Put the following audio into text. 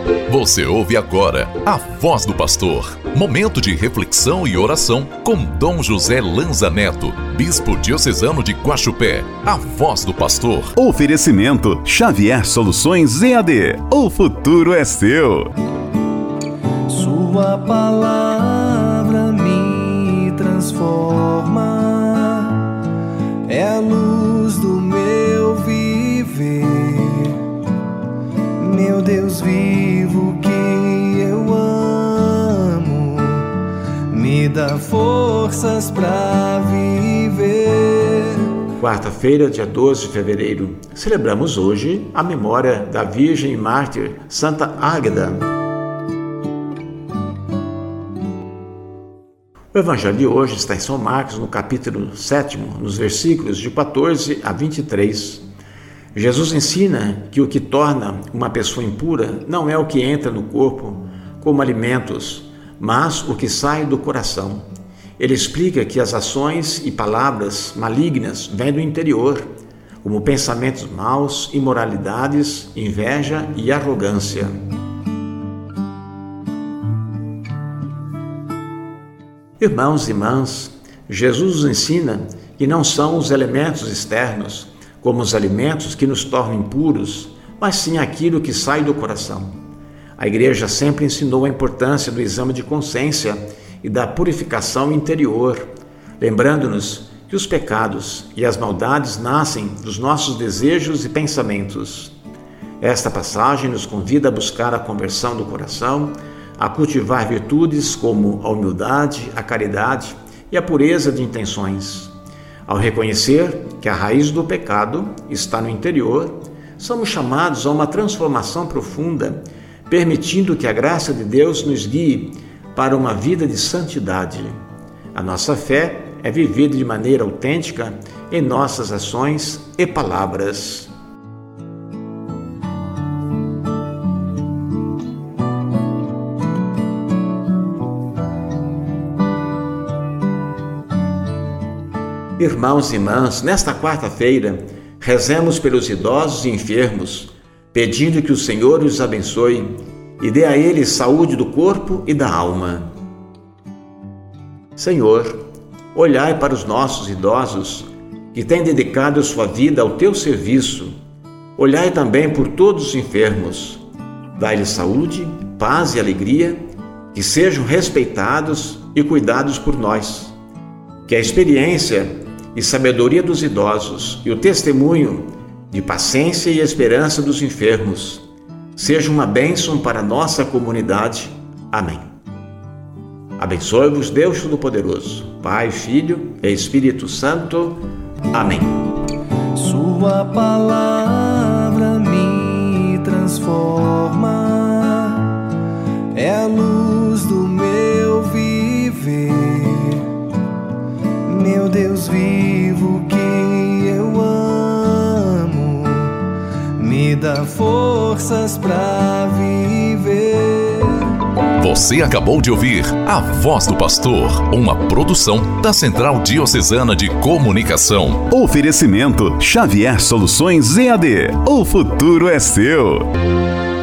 Você ouve agora a Voz do Pastor, momento de reflexão e oração com Dom José Lanza Neto, bispo diocesano de Guaxupé. A Voz do Pastor. Oferecimento Xavier Soluções EAD. O futuro é seu. Sua palavra me transforma, é a luz do meu viver. Meu Deus vivo que eu amo, me dá forças pra viver. Quarta-feira, dia 12 de fevereiro, celebramos hoje a memória da Virgem e Mártir Santa Águeda. O Evangelho de hoje está em São Marcos, no capítulo 7, nos versículos de 14 a 23. Jesus ensina que o que torna uma pessoa impura não é o que entra no corpo como alimentos, mas o que sai do coração. Ele explica que as ações e palavras malignas vêm do interior, como pensamentos maus, imoralidades, inveja e arrogância. Irmãos e irmãs, Jesus nos ensina que não são os elementos externos, como os alimentos que nos tornam impuros, mas sim aquilo que sai do coração. A Igreja sempre ensinou a importância do exame de consciência e da purificação interior, lembrando-nos que os pecados e as maldades nascem dos nossos desejos e pensamentos. Esta passagem nos convida a buscar a conversão do coração, a cultivar virtudes como a humildade, a caridade e a pureza de intenções. Ao reconhecer que a raiz do pecado está no interior, somos chamados a uma transformação profunda, permitindo que a graça de Deus nos guie para uma vida de santidade. A nossa fé é vivida de maneira autêntica em nossas ações e palavras. Irmãos e irmãs, nesta quarta-feira, rezemos pelos idosos e enfermos, pedindo que o Senhor os abençoe e dê a eles saúde do corpo e da alma. Senhor, olhai para os nossos idosos que têm dedicado sua vida ao teu serviço. Olhai também por todos os enfermos. Dai-lhes saúde, paz e alegria, que sejam respeitados e cuidados por nós. Que a experiência e sabedoria dos idosos e o testemunho de paciência e esperança dos enfermos seja uma bênção para a nossa comunidade. Amém. Abençoe-vos Deus Todo-Poderoso, Pai, Filho e Espírito Santo. Amém. Sua palavra me transforma, é a luz do meu viver. Meu Deus vivo que eu amo, me dá forças pra viver. Você acabou de ouvir A Voz do Pastor, uma produção da Central Diocesana de Comunicação. Oferecimento Xavier Soluções EAD. O futuro é seu.